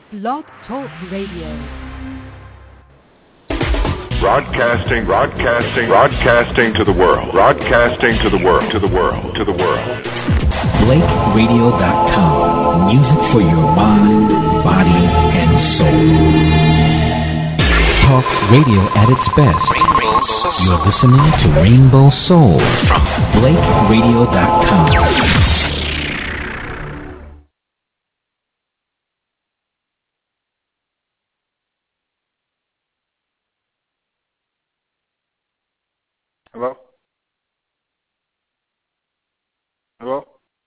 Blog Talk Radio. Broadcasting to the world. BlakeRadio.com. Music for your mind, body, and soul. Talk radio at its best. You're listening to Rainbow Soul from BlakeRadio.com. Hello? Hello?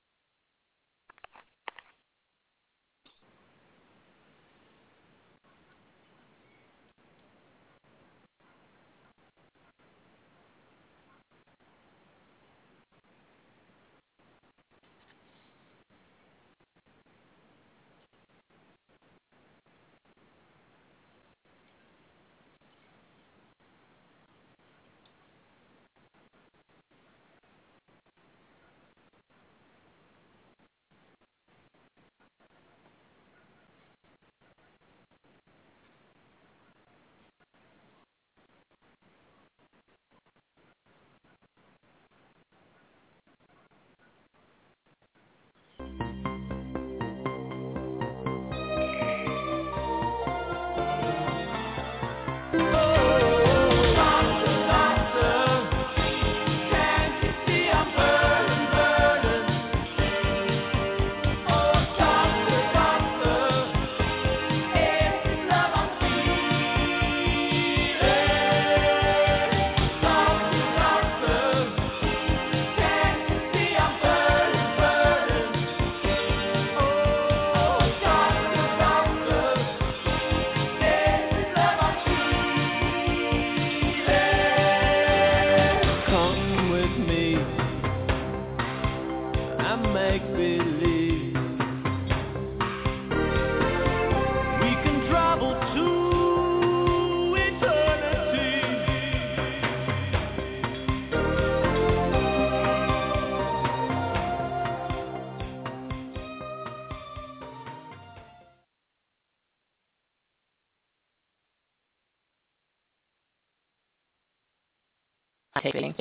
Taping.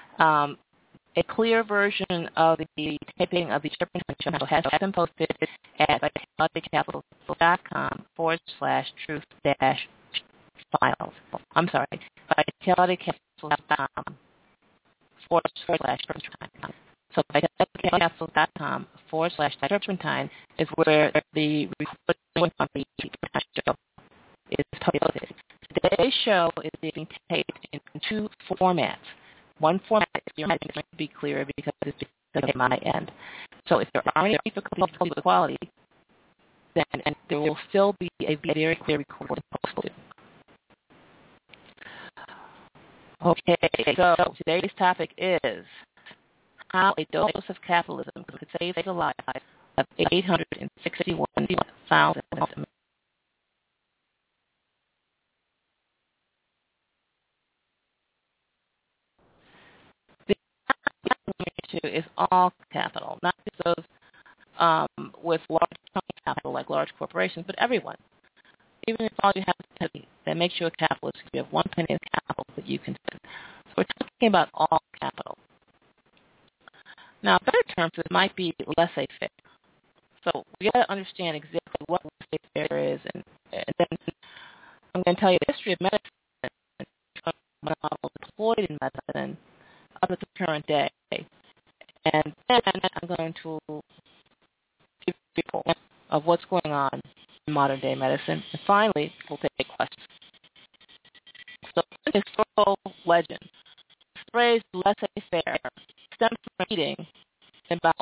A clear version of the taping of the Serpentine Show has been posted at vitalitycapsule.com/truth-files. I'm sorry, vitalitycapsule.com/serpentine. So vitalitycapsule.com/serpentine is where the recording of the show is posted. Today's show is being taped in two formats. One format is going to be clearer because it's at my end. So if there are any difficulties with quality, then there will still be a very clear recording posted. Okay, so today's topic is how a dose of capitalism could save the lives of 861,000 Americans. Is all capital, not just those with large capital like large corporations, but everyone. Even if all you have is a penny, that makes you a capitalist if you have one penny of capital that you can spend. So we're talking about all capital. Now, better terms, it might be laissez-faire. So we got to understand exactly what laissez-faire is, and then I'm going to tell you the history of medicine, model deployed in medicine up to the current day. And then I'm going to give you of what's going on in modern-day medicine. And finally, we'll take questions. So in historical legend, the phrase laissez-faire stems from a meeting in about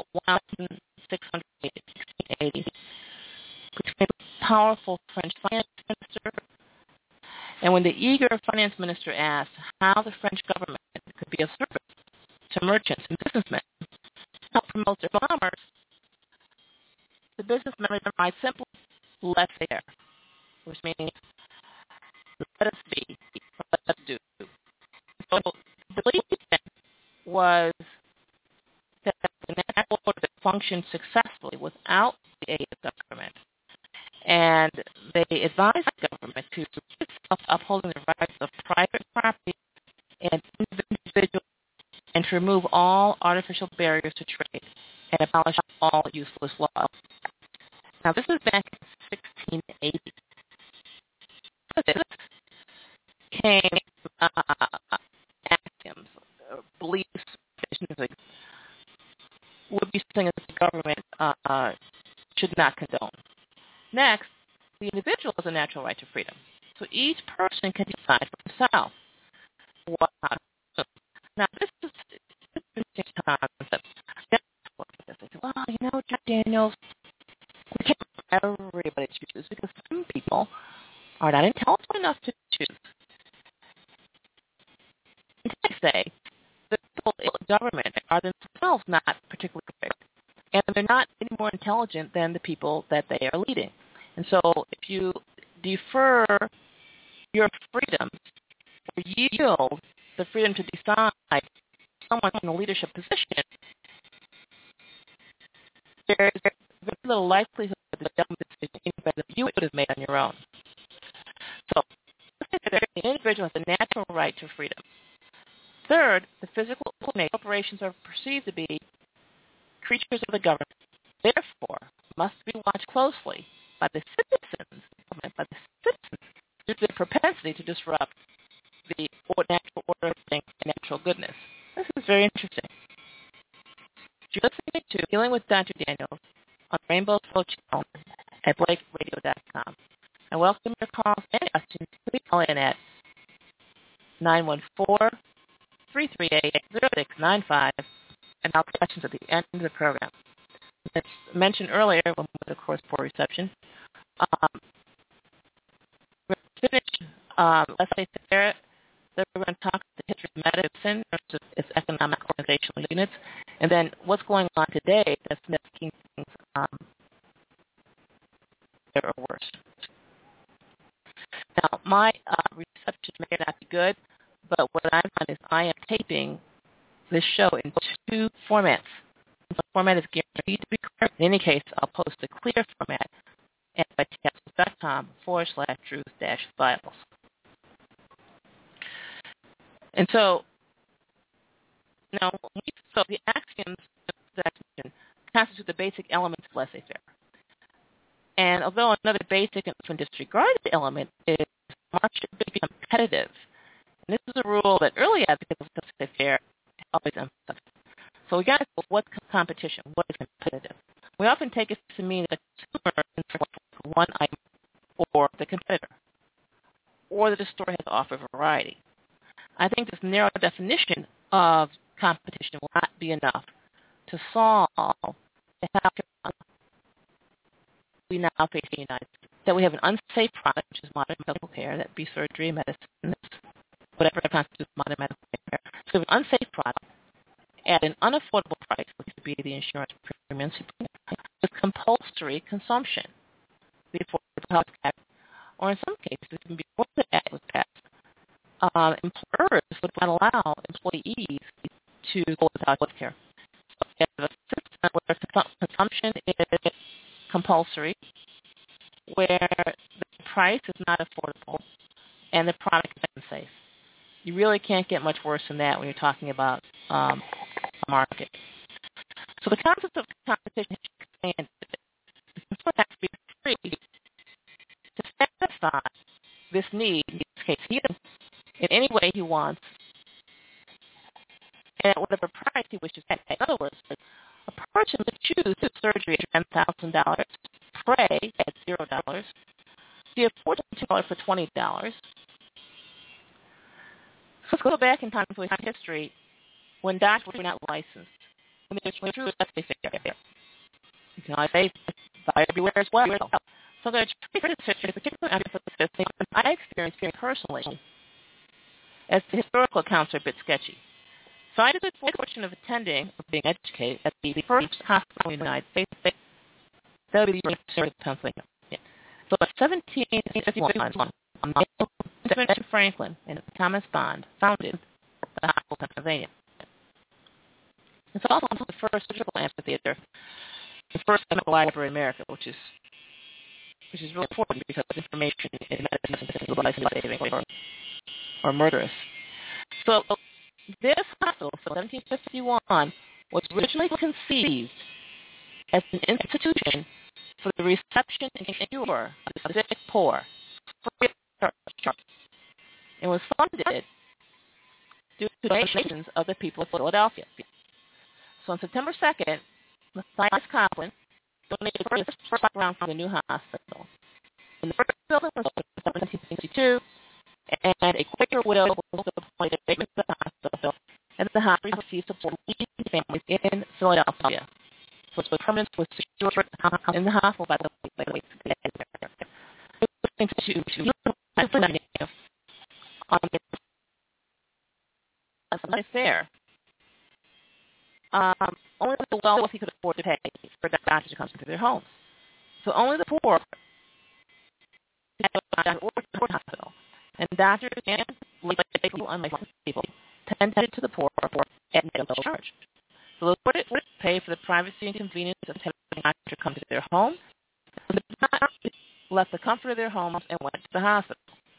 1680 between a powerful French finance minister and when the eager finance minister asked how the French government could be of service to merchants and businessmen help promote their commerce, the businessmen replied simply, laissez-faire, which means let us be, let us do. So the belief was that the network functioned successfully without the aid of government, And they advise the government to itself upholding the rights of private property and individuals, and to remove all artificial barriers to trade and abolish all useless laws. Now, this was back in 1680. This came axioms, beliefs, would be something that the government should not condone. Next, the individual has a natural right to freedom. So each person can decide for himself what not to do. Now, this is an interesting concept. They say, well, Jack Daniels, we can't let everybody choose because some people are not intelligent enough to choose. And they say the people in government are themselves not particularly great, and they're not any more intelligent than the people that they are leading. And so if you defer your freedom or yield the freedom to decide someone in a leadership position, there's very little likelihood that the dumb decision that you would have made on your own. So the individual has a natural right to freedom. Third, the physical corporations are perceived to be creatures of the government. Therefore, must be watched closely by the citizens due to their propensity to disrupt the natural order of things and natural goodness. This is very interesting. You're listening to Dealing with Dr. Daniels on Rainbow Soul Channel at BlakeRadio.com. I welcome your calls and questions. Please call in at 914-338-0695 and I'll take questions at the end of the program. As mentioned earlier, when we were, of course, poor reception, we're going to finish, let's say, that we're going to talk about the history of medicine versus its economic organizational units, and then what's going on today that's making things better or worse. Now, my reception may not be good, but what I've done is I am taping this show in two formats. The format is guaranteed to be correct. In any case, I'll post a clear format at vitapsils.com/truth-bibles. And so, now, so the axioms that I mentioned constitute the basic elements of laissez-faire. And although another basic and often disregarded element is market should be competitive. And this is a rule that early advocates of laissez-faire always emphasize. So we got to know what's competition, what is competitive. We often take it to mean that the consumer can select one item or the competitor, or that the store has to offer variety. I think this narrow definition of competition will not be enough to solve the healthcare we now face in the United States. That we have an unsafe product, which is modern medical care, that be surgery, medicine, whatever constitutes modern medical care. So we have an unsafe product at an unaffordable price, which would be the insurance premiums, with compulsory consumption before the health care, or in some cases, even before the act was passed. Employers would not allow employees to go without health care. So we have a system where consumption is compulsory, where the price is not affordable, and the product is unsafe. You really can't get much worse than that when you're talking about a market. So the concept of competition has expanded. The consumer has to be free to satisfy this need, in this case, in any way he wants, and at whatever price he wishes to pay. In other words, a person would choose surgery at $10,000, pray at $0, give $14 for $20. Let's go back in time to history when doctors were not licensed. When they were true, let's say, you can always say, buyer beware as well. So there's particularly I experienced very personally, as the historical accounts are a bit sketchy. So I had the fortune of attending, or being educated, at the first hospital in the United States. That would be the University of Pennsylvania. Yeah. So by 1751, Benjamin Franklin and Thomas Bond founded the hospital in Pennsylvania. It's also the first surgical amphitheater, the first medical library in America, which is which is really important because information in medicine is life-saving or murderous. So this hospital, 1751, was originally conceived as an institution for the reception and cure of the sick poor, free of charge. It was funded due to donations of the people of Philadelphia. So on September 2nd, Matthias Kaplan donated the first ground for the new hospital. And the first building was opened in 1762, and a Quaker widow was appointed to the hospital, and the hospital received support from leading families in Philadelphia. So the permanence was secured in the hospital by the way. There. Only the wealthy could afford to pay for doctors to come to their homes. So only the poor had a doctor or hospital. And doctors and people, unlicensed people, tended to the poor at no charge. So the poor would pay for the privacy and convenience of having a doctor come to their home. And the doctors left the comfort of their homes and went to the hospital.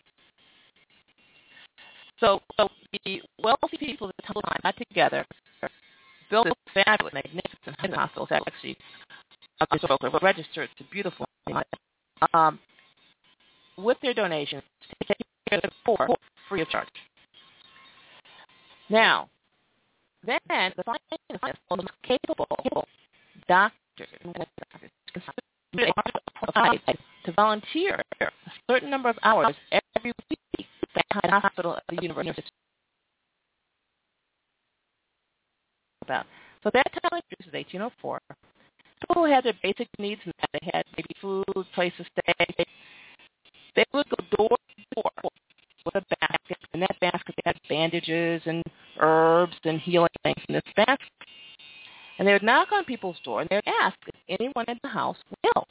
So the wealthy people at the time got together, built fabulous, magnificent hospitals. Actually, were registered. It's beautiful. With their donations to take care of the poor free of charge. Now, then the most capable doctors to volunteer a certain number of hours every week at the hospital at the university. So that time, this is 1804. People who had their basic needs met. They had maybe food, place to stay. They would go door to door with a basket. In that basket, they had bandages and herbs and healing things in this basket. And they would knock on people's door and they would ask if anyone in the house was ill.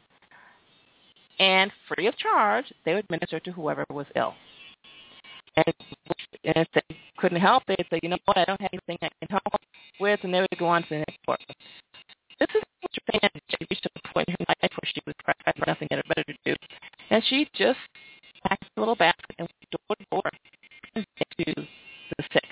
And free of charge, they would minister to whoever was ill. And if they couldn't help, they'd say, you know what, I don't have anything I can help with, and they would go on to the next door. This is what Japan did. She reached a point in her life where she was practically nothing better to do. And she just packed a little basket and went door to door and to the sick.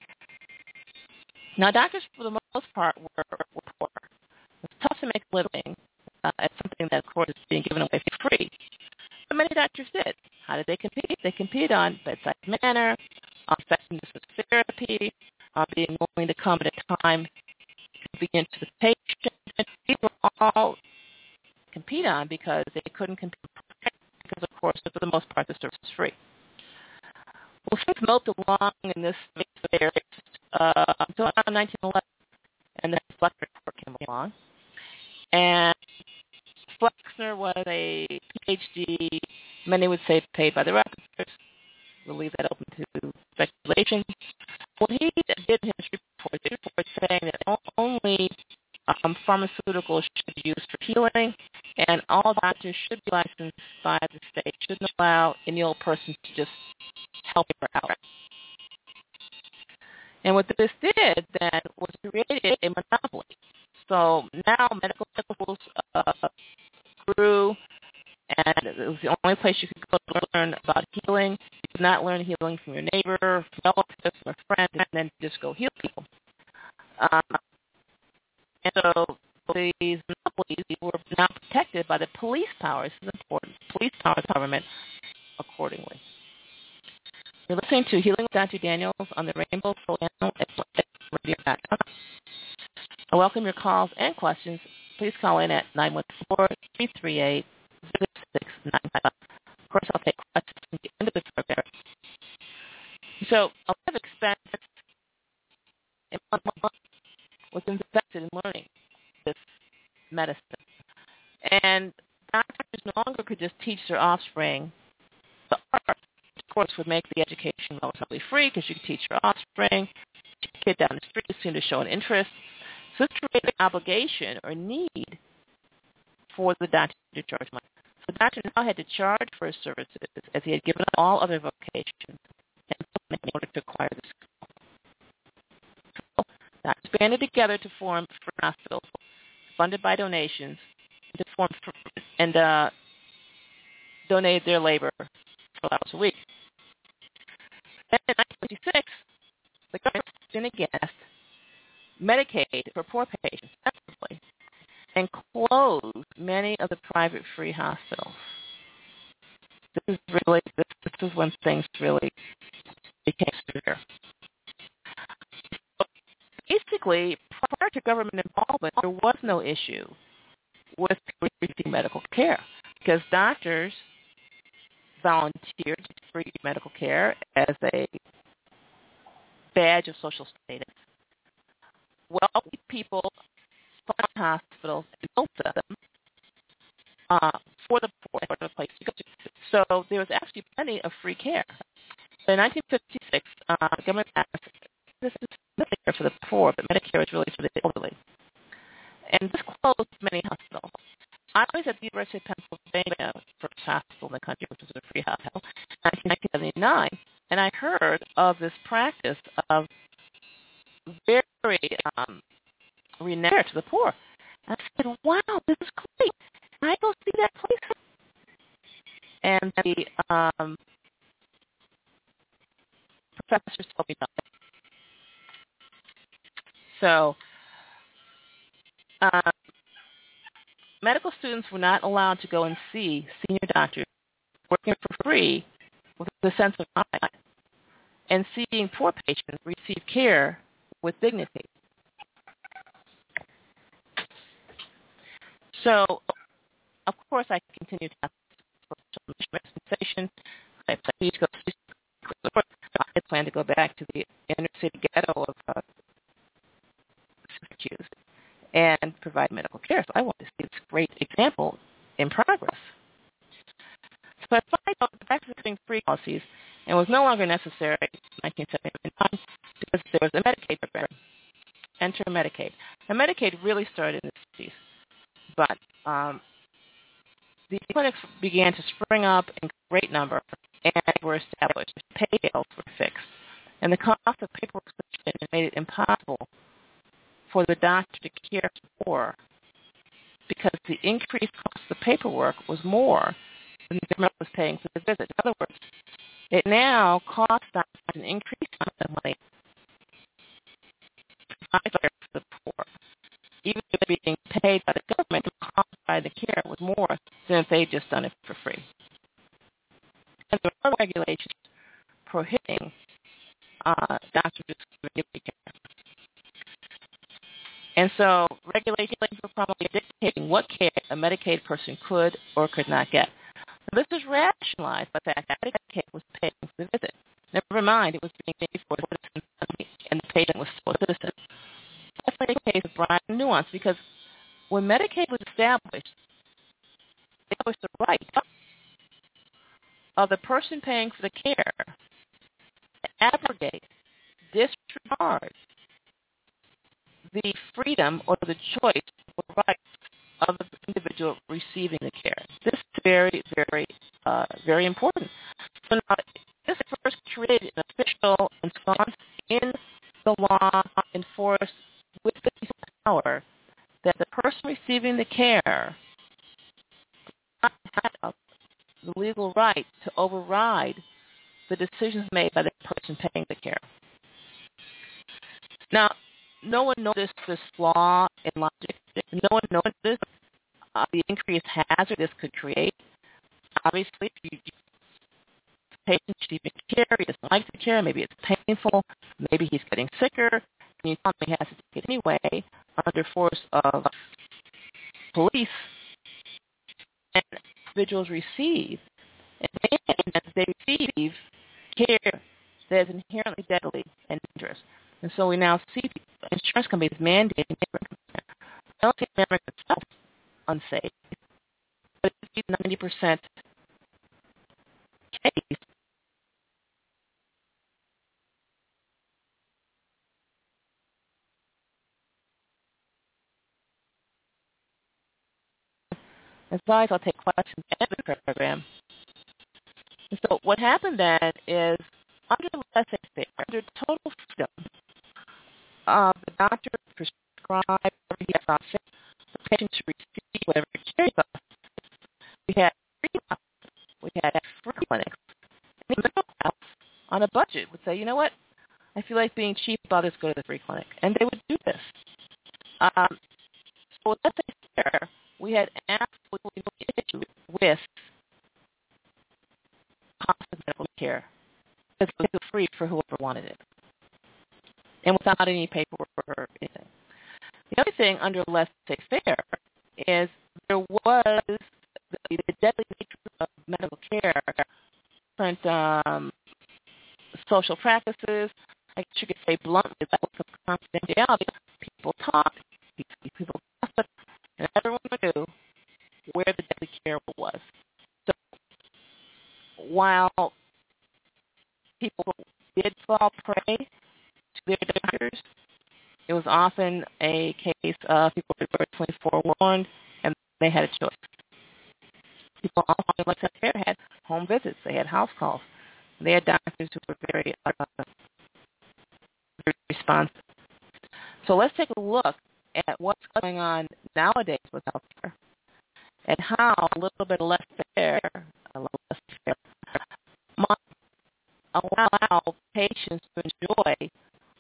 Now, doctors, for the most part, were poor. It was tough to make a living at something that, of course, is being given away for free. But many doctors did. How did they compete? They compete on bedside manner, on effectiveness of therapy, on being willing to come at a time convenient to the patient. These were all compete on because they couldn't compete because, of course, for the most part, the service was free. Well, things moped along in this space until around 1911, and then Flexner Report came along. And Flexner was a PhD, many would say paid by the records. We'll leave that open to speculation. Well, he did his report saying that only pharmaceuticals should be used for healing, and all doctors should be licensed by the state. Shouldn't allow any old person to just help her out. And what this did then was created a monopoly. So now medical schools grew, and it was the only place you could go to learn about healing. You could not learn healing from your neighbor, from relatives, from a friend, and then just go heal people. And so these monopolies were now protected by the police powers. This is important. Police powers of government accordingly. You're listening to Healing with Dr. Daniels on the Rainbow Soul Channel at radio.com. I welcome your calls and questions. Please call in at 914-338-0695. Of course, I'll take questions at the end of the program. So a lot of expense in 1 month was invested in learning this medicine. And doctors no longer could just teach their offspring the art. Of course, would make the education relatively free because you could teach your offspring. Teach a kid down the street seemed to show an interest. So this created an obligation or need for the doctor to charge money. So the doctor now had to charge for his services as he had given up all other vocations in order to acquire the skill. So doctors banded together to form free hospitals funded by donations to form donated their labor 12 hours a week. Then in 1956, the government stepped in against Medicaid for poor patients, effectively, and closed many of the private free hospitals. This is when things really became severe. Basically, prior to government involvement, there was no issue with receiving medical care because doctors volunteered to free medical care as a badge of social status. Wealthy people fund hospitals and built them for the poor, for the place to go to. So there was actually plenty of free care. So in 1956, the government passed, this is Medicare for the poor, but Medicare is really for the elderly. And this closed many hospitals. I was at the University of Pennsylvania, first hospital in the country, which was a free hospital, in 1979, and I heard of this practice of very renowned to the poor. And I said, wow, this is great. Can I go see that place? And the professors told me nothing. So medical students were not allowed to go and see senior doctors working for free with a sense of pride, and seeing poor patients receive care with dignity. So, of course, I continued to ask for dispensation. I plan to go back to the inner city ghetto of Massachusetts and provide medical care. So I want to see this great example in progress. So I found the practice of giving free policies and was no longer necessary in 1979 because there was a Medicaid program. Enter Medicaid. Now, Medicaid really started in the 60s, but the clinics began to spring up in great number and were established. Pay scales were fixed, and the cost of paperwork made it impossible for the doctor to care for the poor because the increased cost of the paperwork was more than the government was paying for the visit. In other words, it now costs doctors an increased amount of money to provide care for the poor. Even if they're being paid by the government, the cost by the care was more than if they'd just done it for free. And there are regulations prohibiting doctors from giving care. And so regulations were probably dictating what care a Medicaid person could or could not get. Now, this is rationalized by the fact that Medicaid was paying for the visit. Never mind, it was being paid for the citizen, and the patient was still a citizen. That's why the case of broad nuance, because when Medicaid was established, it established the right of the person paying for the care to abrogate, disregard the freedom or the choice or right of the individual receiving the care. This is very, very, very important. So now, this first created an official ensconce in the law enforced with the power that the person receiving the care had the legal right to override the decisions made by the person paying the care. Now, no one noticed this flaw in logic. No one noticed the increased hazard this could create. Obviously, if the patient receiving care, he doesn't like the care, maybe it's painful, maybe he's getting sicker, and you tell him he has to take it anyway under force of police, and individuals receive, and they receive care that is inherently deadly and dangerous. And so we now see insurance companies mandating I don't think America itself unsafe, but it's 90% case. As always, I'll take questions at the program. And so what happened then is under laissez-faire, under total freedom, the doctor prescribed whatever he saw fit, the patient to receive whatever care he saw. We had free we had free clinics. And the middle class on a budget would say, you know what, I feel like being cheap, I'll just go to the free clinic. And they would do this. So let's say there, we had absolutely no issue with cost of medical care because it was free for whoever wanted it and without any paperwork or anything. The other thing under laissez-faire is there was the deadly nature of medical care, different social practices. I guess you could say bluntly that was confidentiality. People talked, people gossiped, and everyone knew where the deadly care was. So while people did fall prey to their doctors, it was often a case of people were personally forewarned and they had a choice. People also, like I said, had home visits. They had house calls. They had doctors who were very responsive. So let's take a look at what's going on nowadays with healthcare and how a little bit less fair might allow patients to enjoy.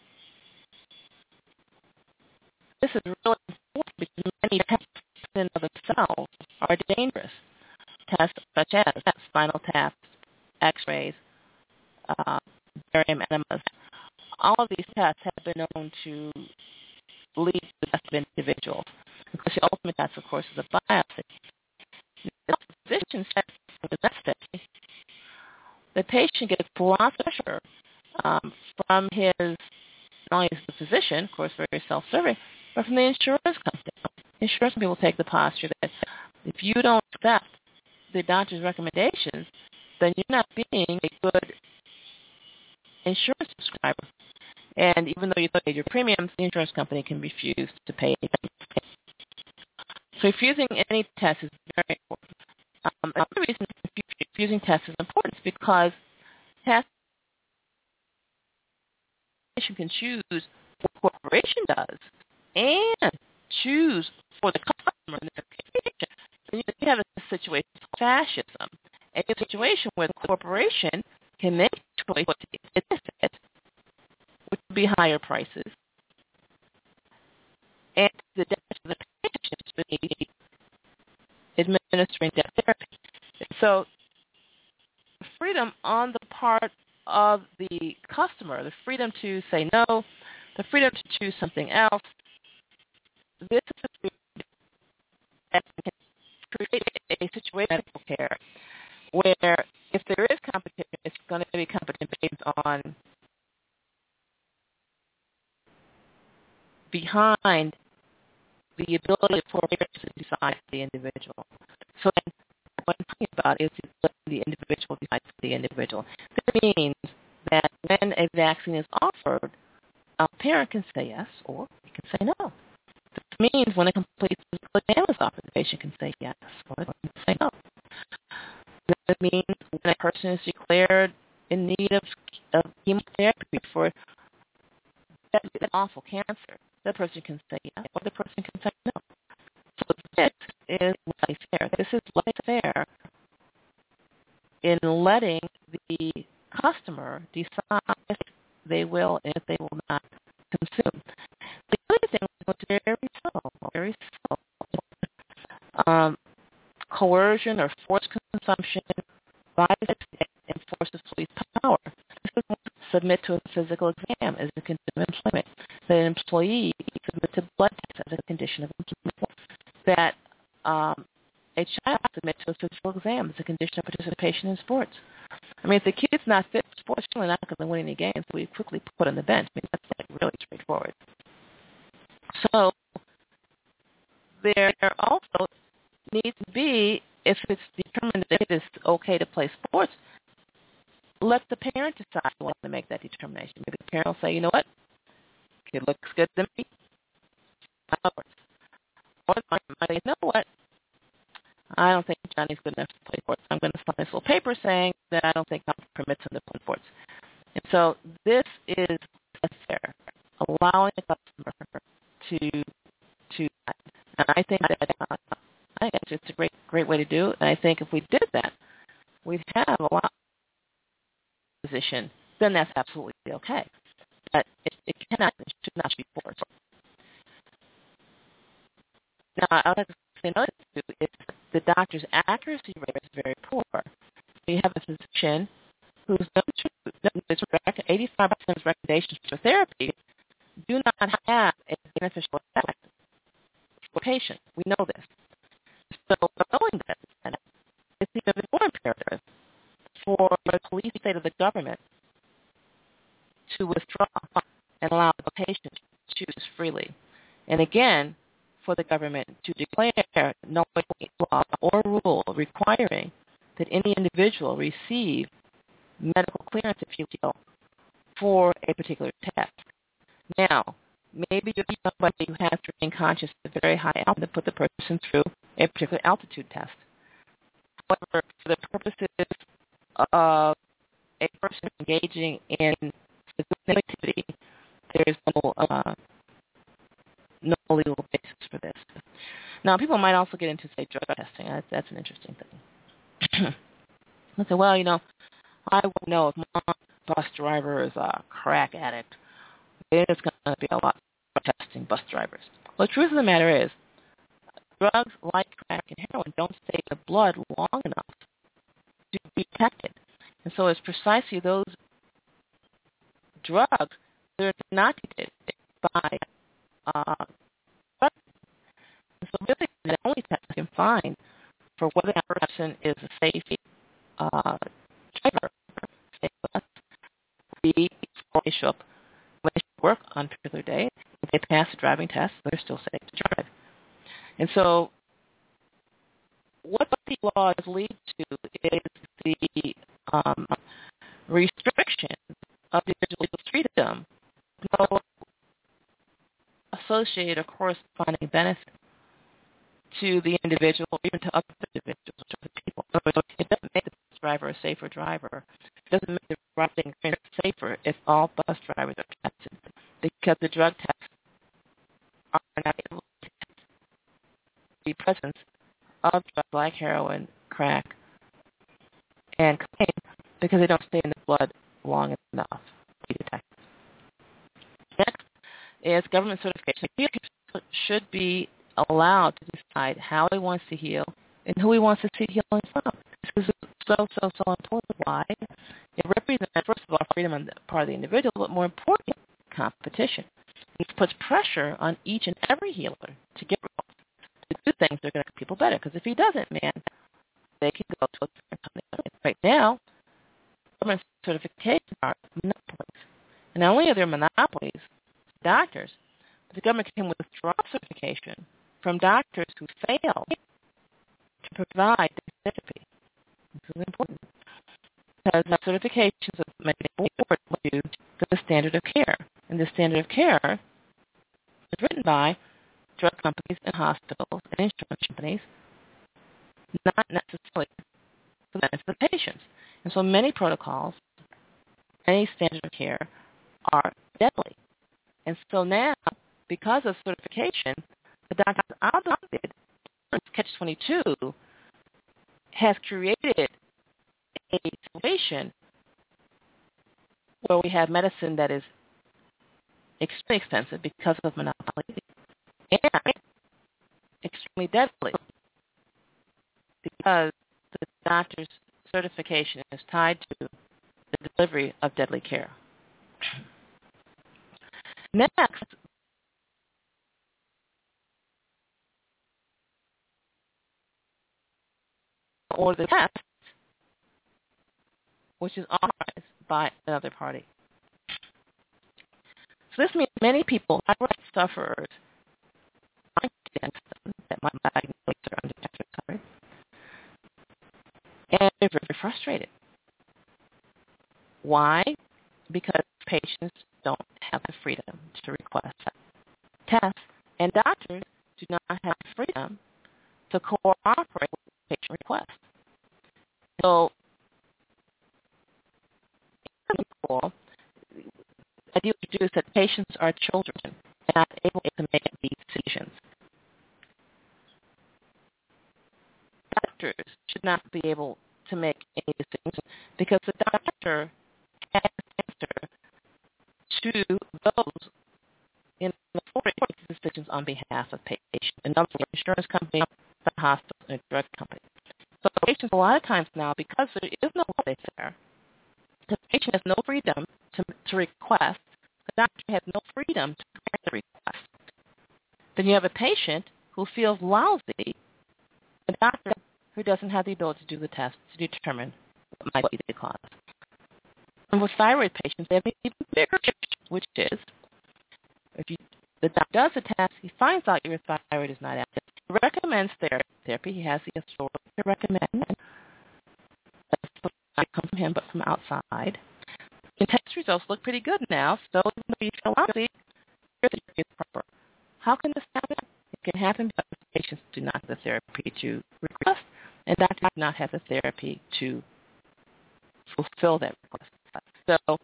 This is really important because many tests in and of themselves are dangerous. Tests such as spinal taps, X-rays, barium enemas. All of these tests have been known to lead to the death of individuals. Because the ultimate test, of course, is a biopsy. The physician says the next day, the patient gets lots of pressure from his, not only the physician, of course, very self-serving, but from the insurance company. The insurance company will take the posture that if you don't accept the doctor's recommendations, then you're not being a good insurance subscriber. And even though you pay your premiums, the insurance company can refuse to pay them. So refusing any test is very important. Another reason refusing tests is important is because tests can choose what the corporation does and choose for the customer and the patient. So you have a situation of fascism, a situation where the corporation can make a choice what to benefit, which would be higher prices, and the death of the patients for the administering death therapy. So freedom on the part of the customer, the freedom to say no, the freedom to choose something else, this is a freedom that can create a situation in medical care where if there is competition, it's going to be competition based on behind the ability for payers to decide for the individual. So what I'm talking about is the individual decides for the individual. This means that when a vaccine is offered, a parent can say yes or he can say no. This means when a complete physical exam is offered, the patient can say yes or they can say no. That means when a person is declared in need of chemotherapy for that awful cancer, the person can say yes or the person can say no. So this is laissez-faire. This is laissez-faire in letting the customer decide if they will and if they will not consume. The other thing is very subtle. Coercion or forced consumption by the state enforces police power. This is submit to a physical exam as a condition of employment. That an employee submit to blood tests as a condition of employment. That a child submit to a physical exam as a condition of participation in sports. I mean, if the kid's not fit for sports, he's really not going to win any games, so we quickly put on the bench. I mean, that's like really straightforward. So there also needs to be, if it's determined that it is okay to play sports, let the parent decide who wants to make that determination. Maybe the parent will say, you know what, kid looks good to me. Or might say, you know what, I don't think Johnny's good enough to play sports. I'm going to sign this little paper saying that I don't think I'll permit him to play sports. And so this is fair, allowing the customer to and I think that I think it's a great way to do it. And I think if we did that, we have a lot of position, then that's absolutely okay. But it cannot, it should not be forced. Now, I would like to say another thing too is the doctor's accuracy rate is very poor. You have a physician who's known to 85% of his recommendations for therapy do not have a beneficial effect for patients. We know this. So knowing this, it's even more imperative for the police state of the government to withdraw and allow the patient to choose freely. And again, for the government to declare no law or rule requiring that any individual receive medical clearance, if you will, for a particular task. Now, maybe you're somebody who has to remain conscious at a very high altitude to put the person through a particular altitude test. However, for the purposes of a person engaging in physical activity, there is no legal basis for this. Now, people might also get into, say, drug testing. That's an interesting thing. I say, well, I would know if my bus driver is a crack addict. There's going to be a lot of testing bus drivers. Well, the truth of the matter is, drugs like crack and heroin don't stay in the blood long enough to be detected. And so it's precisely those drugs that are not detected by drugs. And so really the only test you can find for whether that person is a safe driver, safe bus, would be before they show up when they work on a particular day. If they pass the driving test, they're still safe to drive. And so what these laws lead to is the restriction of the individual's freedom, no associated or corresponding benefit to the individual or even to other individuals, to other people. So it doesn't make the bus driver a safer driver. It doesn't make the driving experience safer if all bus drivers are tested, because the drug tests are not able to test the presence of drugs like heroin, crack, and cocaine because they don't stay in the blood long enough to be detected. Next is government certification. People should be allowed to decide how he wants to heal and who he wants to see healing from. This is so important. Why? It represents, first of all, freedom on the part of the individual, but more importantly, competition. It puts pressure on each and every healer to get results, to do things that are going to make people better. Because if he doesn't, man, they can go to a different company. Right now, government certifications are monopolies. And not only are there monopolies, doctors, but the government can withdraw certification from doctors who fail to provide this therapy. This is important because certifications are made due to the standard of care. And the standard of care is written by drug companies and hospitals and insurance companies, not necessarily for the benefit of the patients. And so many protocols, many standards of care are deadly. And so now, because of certification, the doctor is obligated, Catch-22 has created a situation where we have medicine that is extremely expensive because of monopoly and extremely deadly because the doctor's certification is tied to the delivery of deadly care. Next, or the test, which is authorized by another party. So this means many people, thyroid sufferers, that might be diagnosed or undetected, and they're very frustrated. Why? Because patients don't have the freedom to request tests, and doctors do not have the freedom to cooperate with patient requests. So, the idea to do is that patients are children and not able to make these decisions. Doctors should not be able to make any because the doctor has answer to those in authority to make decisions on behalf of patients. In other words, insurance company, the hospital, and a drug company. So patients, a lot of times now, because there is no law there, the patient has no freedom to request. The doctor has no freedom to grant the request. Then you have a patient who feels lousy, a doctor who doesn't have the ability to do the test to determine what might be the cause. And with thyroid patients, they have an even bigger issue, which is the doctor does the test, he finds out your thyroid is not active. He recommends therapy. He has the authority to recommend it. That's not come from him, but from outside. The test results look pretty good now, so even though you feel lousy, your therapy is proper. How can this happen? It can happen because patients do not have the therapy to request, and doctors do not have the therapy to fulfill that request. So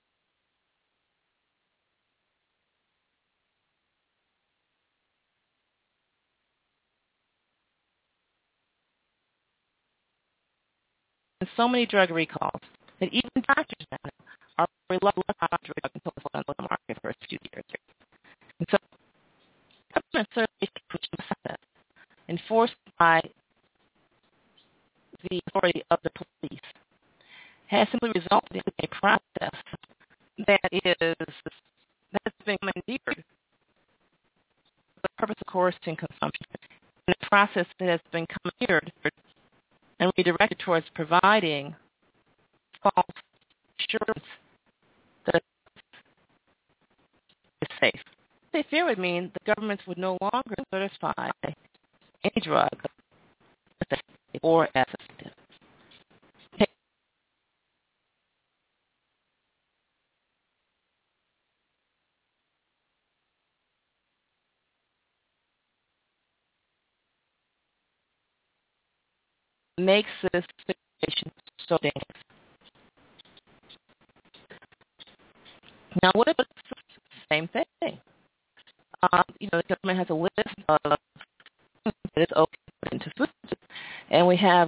so many drug recalls that even doctors now are reluctant to drug until it's on the market for a few years. And so government surveys enforced by the authority of the police has simply resulted in a process that has been commandeered for the purpose of coercing consumption, and a process that has been commandeered and redirected towards providing false assurance that it's safe. They fear would mean the governments would no longer certify any drug as safe or as effective. Makes this situation so dangerous. Now, what if it's the same thing? The government has a list of things that is okay into food, and we have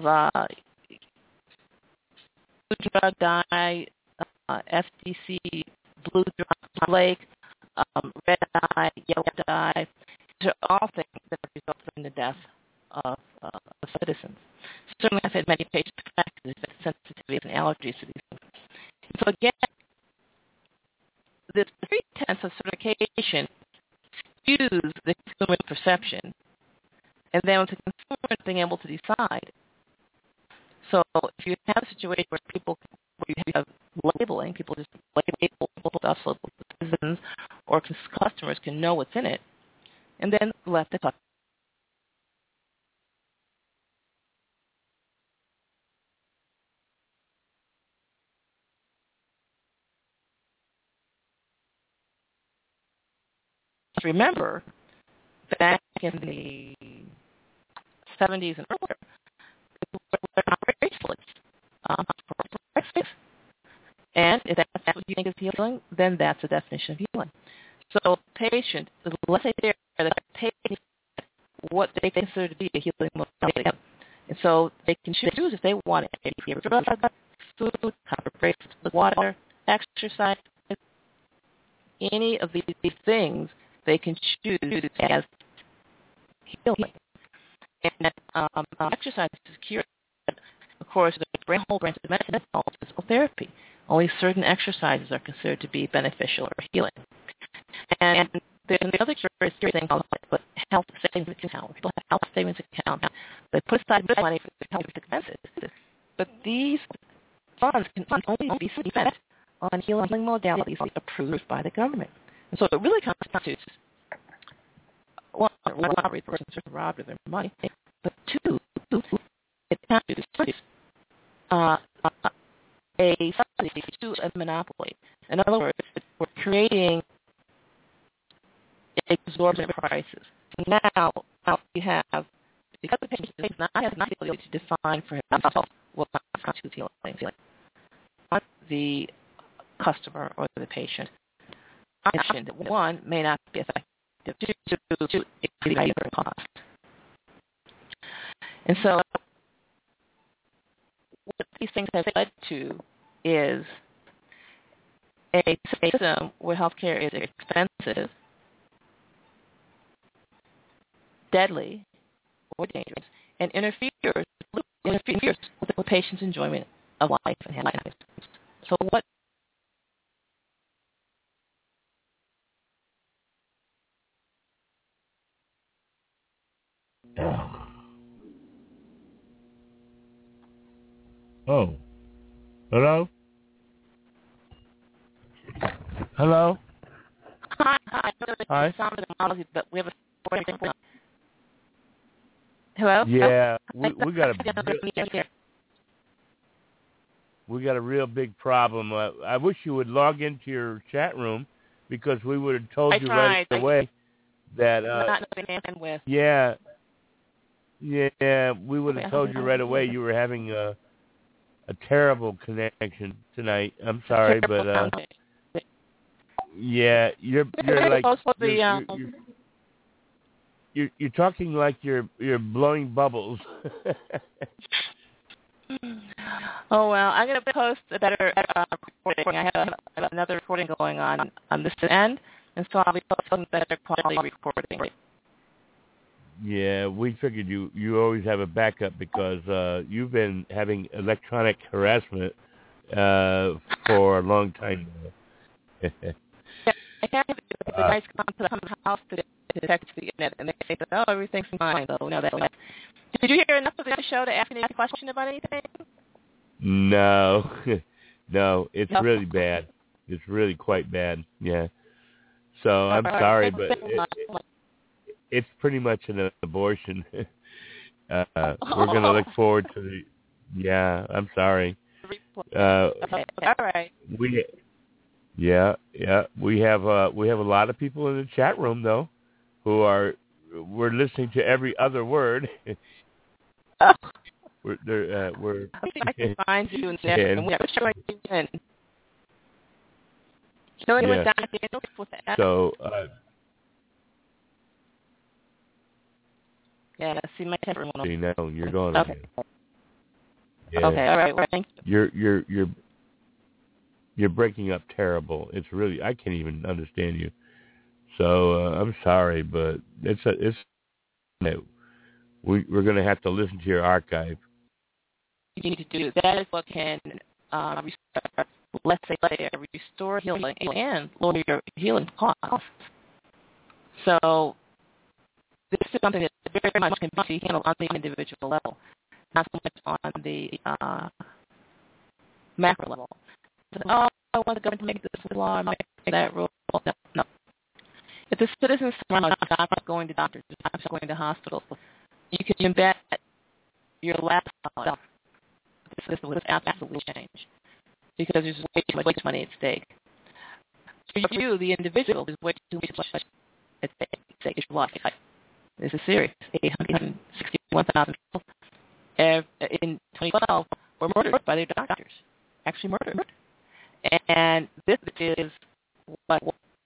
blue drug dye, FDC, blue drug flake, red dye, yellow dye. These are all things that have resulted in the death of citizens. Certainly, I've had many patients with sensitivities and allergies to these things. So again, this pretense of certification skews the consumer perception, and then with the consumer being able to decide. So if you have a situation where you have labeling, people just label stuff so citizens or customers can know what's in it, and then left to talk. Remember, back in the 70s and earlier, people were bracelets for space. And if that's what you think is healing, then that's the definition of healing. So patient, let's say they're taking what they consider to be a healing modality. And so they can choose if they want it. Drug, food, copper bracelets, water, exercise, any of these things they can choose as healing. And exercise is cure. Of course, the whole branch of medicine is called physical therapy. Only certain exercises are considered to be beneficial or healing. And there's another curious thing called health savings account. People have health savings account. They put aside money for health expenses. But these funds can only be spent on healing modalities approved by the government. And so it really constitutes, one, persons are robbed of their money, but two, it constitutes a subsidy to a monopoly. In other words, we're creating exorbitant prices. Now you have, because the patient does not have the ability to define for himself what constitutes healing, the customer or the patient, option that one may not be effective, two, it could be higher cost. And so what these things have led to is a system where healthcare is expensive, deadly, or dangerous, and interferes with patients' enjoyment of life and happiness. So what? Oh. Hello? Hello? Hi. But we have a hello? Yeah, we got a real big problem. I wish you would log into your chat room because we would have told you right away that yeah, we would have told you right away you were having a terrible connection tonight. I'm sorry, but yeah, you're like you're talking like you're blowing bubbles. Oh well, I'm going to post a better recording. I have another recording going on this end, and so I'll be posting better quality recording. Yeah, we figured you always have a backup because you've been having electronic harassment for a long time now. I can't have the guys come to the house to detect the internet, and they say that, oh, everything's fine. So no, that's not. Did you hear enough of the show to ask me a question about anything? No, no, it's really bad. It's really quite bad. Yeah. So I'm sorry, but it's pretty much an abortion. We're going to look forward to the. Yeah, I'm sorry. Okay. All right. We have a lot of people in the chat room though, we're listening to every other word. We're I can find you in there, and we're showing you in. Showing you down at So. Yeah, see my temper. See now you're going okay. again. Yeah. Okay, all right. Well, thank you. You're breaking up terrible. It's really I can't even understand you. So I'm sorry, but we're going to have to listen to your archive. You need to do that is what can restore healing and lower your healing costs. So this is something that very much can be handled on the individual level, not so much on the macro level. Oh, I want the government to make this law and make that rule. No. If the citizens are not going to doctors, not going to hospitals, you can embed your laptop. This will absolutely change because there's way too much money at stake. For you, the individual, there's way too much at stake. It's your life. This is serious. 861,000 people in 2012 were murdered by their doctors. Actually murdered. And this is what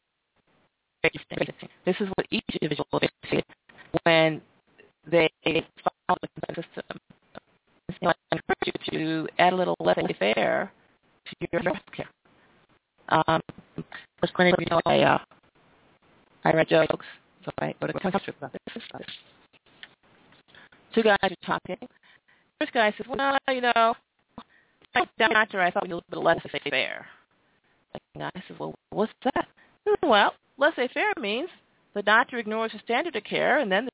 each individual faces when they follow the system. I encourage you to add a little laissez-faire to your health care. There's plenty of people I read jokes, so I wrote a transcript about this. Two guys are talking. First guy says, well, doctor, I thought we needed a little bit of laissez-faire. The guy says, well, what's that? Well, laissez-faire means the doctor ignores the standard of care, and then